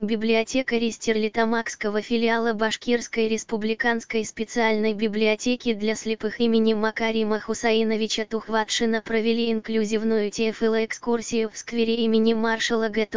библиотекари Стерлитамакского филиала Башкирской республиканской специальной библиотеки для слепых имени Макарима Хусаиновича Тухватшина провели инклюзивную ТФЛ-экскурсию в сквере имени маршала Г.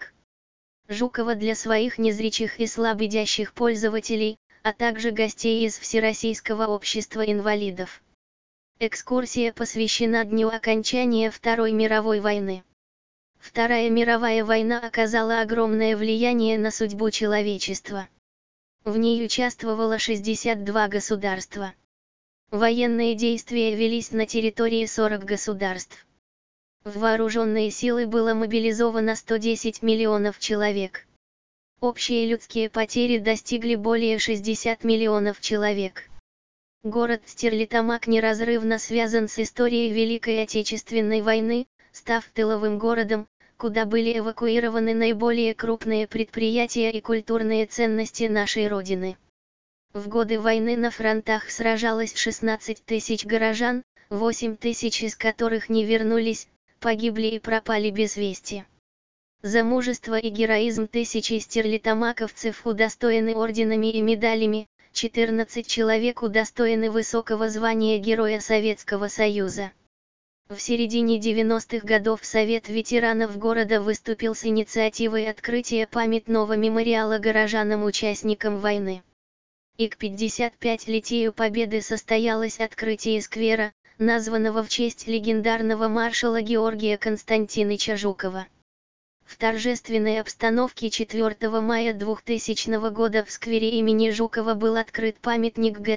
Жукова для своих незрячих и слабовидящих пользователей, а также гостей из Всероссийского общества инвалидов. Экскурсия посвящена дню окончания Второй мировой войны. Вторая мировая война оказала огромное влияние на судьбу человечества. В ней участвовало 62 государства. Военные действия велись на территории 40 государств. В вооруженные силы было мобилизовано 110 миллионов человек. Общие людские потери достигли более 60 миллионов человек. Город Стерлитамак неразрывно связан с историей Великой Отечественной войны, став тыловым городом, куда были эвакуированы наиболее крупные предприятия и культурные ценности нашей Родины. В годы войны на фронтах сражалось 16 тысяч горожан, 8 тысяч из которых не вернулись, погибли и пропали без вести. За мужество и героизм тысячи стерлитамаковцев удостоены орденами и медалями, 14 человек удостоены высокого звания Героя Советского Союза. В середине 90-х годов Совет ветеранов города выступил с инициативой открытия памятного мемориала горожанам-участникам войны. И к 55-летию Победы состоялось открытие сквера, названного в честь легендарного маршала Георгия Константиновича Жукова. В торжественной обстановке 4 мая 2000 года в сквере имени Жукова был открыт памятник Г.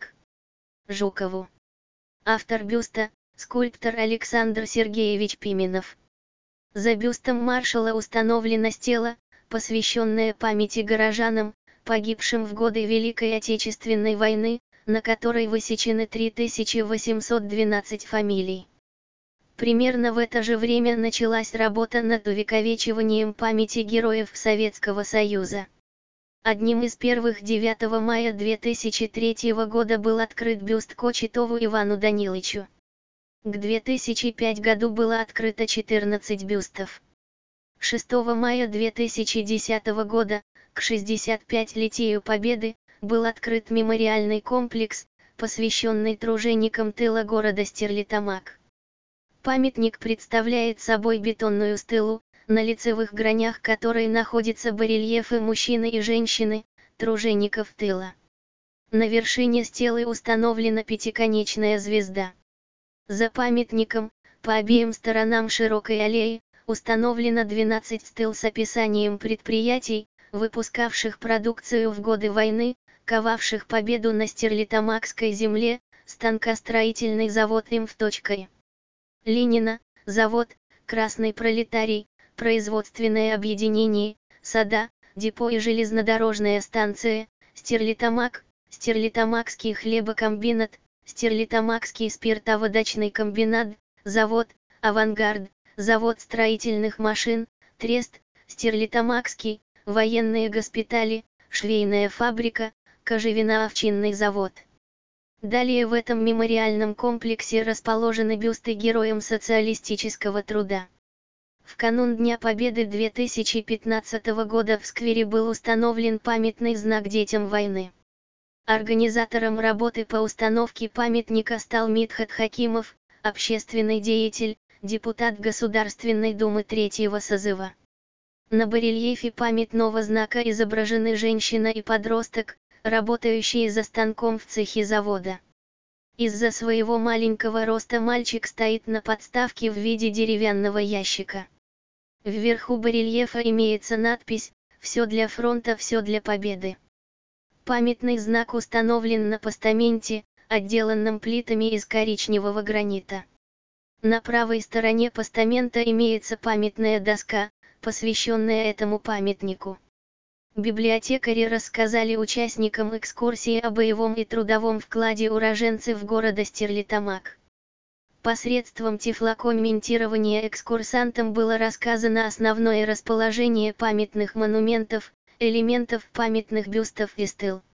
Жукову. Автор бюста – скульптор Александр Сергеевич Пименов. За бюстом маршала установлена стела, посвященная памяти горожанам, погибшим в годы Великой Отечественной войны, на которой высечены 3812 фамилий. Примерно в это же время началась работа над увековечиванием памяти героев Советского Союза. Одним из первых 9 мая 2003 года был открыт бюст Кочетову Ивану Даниловичу. К 2005 году было открыто 14 бюстов. 6 мая 2010 года, к 65-летию Победы, был открыт мемориальный комплекс, посвященный труженикам тыла города Стерлитамак. Памятник представляет собой бетонную стелу, на лицевых гранях которой находятся барельефы мужчины и женщины, тружеников тыла. На вершине стелы установлена пятиконечная звезда. За памятником, по обеим сторонам широкой аллеи, установлено 12 стел с описанием предприятий, выпускавших продукцию в годы войны, ковавших победу на Стерлитамакской земле, станкостроительный завод МФ. Ленина, завод, Красный пролетарий, производственное объединение, сада, депо и железнодорожная станция, Стерлитамак, Стерлитамакский хлебокомбинат, Стерлитамакский спиртоводочный комбинат, завод, Авангард, завод строительных машин, Трест, Стерлитамакский, военные госпитали, швейная фабрика, кожевенно-овчинный завод. Далее в этом мемориальном комплексе расположены бюсты героям социалистического труда. В канун Дня Победы 2015 года в сквере был установлен памятный знак детям войны. Организатором работы по установке памятника стал Мидхат Хакимов, общественный деятель, депутат Государственной Думы третьего созыва. На барельефе памятного знака изображены женщина и подросток, работающие за станком в цехе завода. Из-за своего маленького роста мальчик стоит на подставке в виде деревянного ящика. Вверху барельефа имеется надпись «Все для фронта, все для победы». Памятный знак установлен на постаменте, отделанном плитами из коричневого гранита. На правой стороне постамента имеется памятная доска, посвященная этому памятнику. Библиотекари рассказали участникам экскурсии о боевом и трудовом вкладе уроженцев города Стерлитамак. Посредством тифлокомментирования экскурсантам было рассказано основное расположение памятных монументов, элементов памятных бюстов и стел.